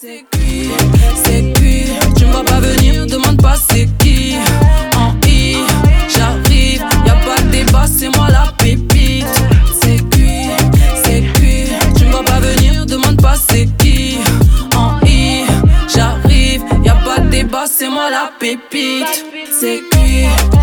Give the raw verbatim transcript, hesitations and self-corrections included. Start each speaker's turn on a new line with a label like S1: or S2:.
S1: C'est cuit, c'est cuit. Tu me vois pas venir, demande pas c'est qui. En I, j'arrive, y'a pas de débat, c'est moi la pépite. C'est cuit, c'est cuit. Tu me vois pas venir, demande pas c'est qui. En I, j'arrive, y'a pas de débat, c'est moi la pépite. C'est cuit.